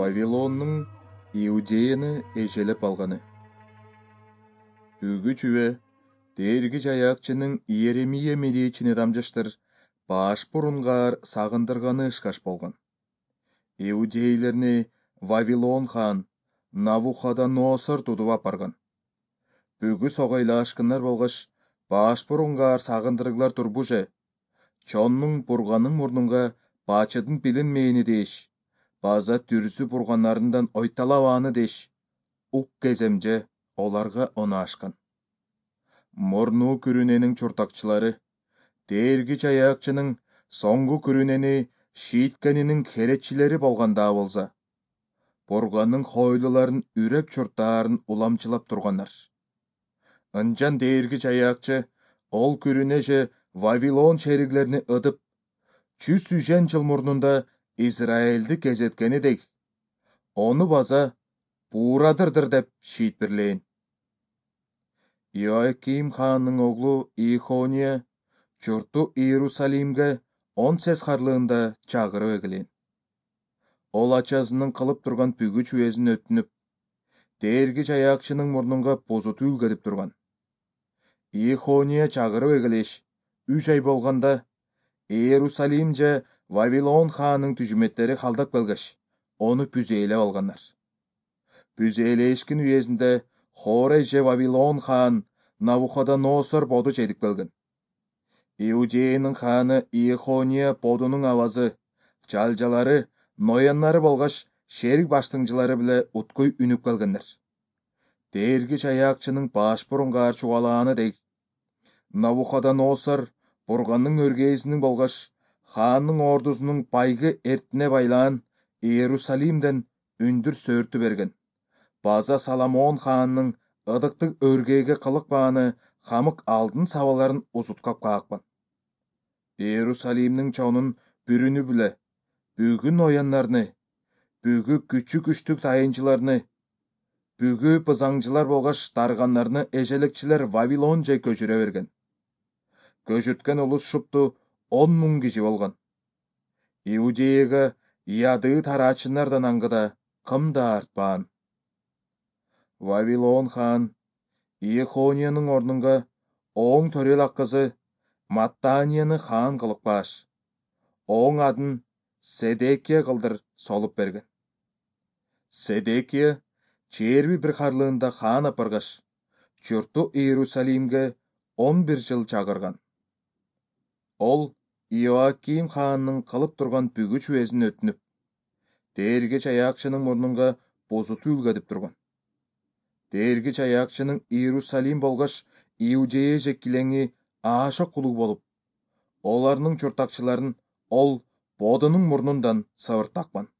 Вавилонның Иудеяны ежелеп алғаны. Үгі чүве, дергі жаякчының Иеремия медейчіні дамжыштыр, баш бұрынғар сағындырғаны ышқаш болған. Иудейлерні Вавилон хан Навуходоносор тудып апарған. Бүгі соғайла ашқынлар болғыш, баш бұрынғар сағындырғылар турбуже. Чонның бұрғаның мұрныңға бачыдың білін мейіні дейш. База түрсі бұрғанарындан ойталаваны дейш. Уқ кеземже оларға оны ашқан. Мұрну күріненің чұртақчылары, дергі жаякчының соңғы күрінені шиіткенінің керетчілері болғанда болса, бұрғаның хойлыларын үреп чұрттарын уламчылап тұрғанар. Înчан дергі жаякчы ол күрінеже Вавилон шеріглеріні ыдып, 100 жыл мұрнында Израильді кезеткені дейк, оны база бурадырдыр деп шиит бірлейін. Иоаким ханның оғлу Ихония жұрту Иерусалимге 10 сес қарлығында чағыры өгілейін. Ол ачазының қылып тұрған бүгі чуезін өттініп, дергі жаякчының мұрныңға бозыты үлгедіп тұрған. Ихония чағыры өгілеш, 3 ай болғанда, Иерусалимже Вавилон ханның түжіметтері қалдақ белгіш, оны пүзейлі алғанар. Пүзейлешкін үйезінде Хореже Вавилон хан Навуходоносор боду жедік белгін. Иудеяның ханы Ихония бодының авазы, жалжалары, ноянлары болғаш, шерік баштыңжылары біле ұткөй үніп келгендер. Дергі жаякчының баш бұрынғар чуаланы дейк. Навуходоносор бұрғанның өргейсінің болғаш, ханның ордусының байгы әртіне байлан Иерусалимден үндір сөрті берген. База Соломон ханның ыдықтық өргейге қылық бағаны қамық алдын саваларын ұзытқап қақпан. Иерусалимнің чонын бүріні біле, бүгін оянларыны, бүгі күчік тайынчыларыны, бүгі пызаңчылар болғаш тарғанларыны ежелекчілер Вавилон жай көжіре берген. Көжірткен ұлыс шыпты 10 мың киши болған. Иудеяға яды тарачынардан аңғыда қымда артпан. Вавилон хан Ихонияның орныңға оң төрел аққызы Маттанияны хан қылық баш. Оң адын Седекия қылдыр солып берген. Седекия черби бір қарлығында хан апырғаш, жұрту Иерусалимге 11 жыл чағырған. Ол Иоаким ханның қылып тұрған бүгі чуезін өтініп, дергі жаякчының мұрныңға бозыты үлгедіп тұрған. Дергі жаякчының Иерусалим болғаш Иудея жеккілеңі аша құлы болып, оларының чұртақчыларын ол бодының мұрнындан савыртақпан.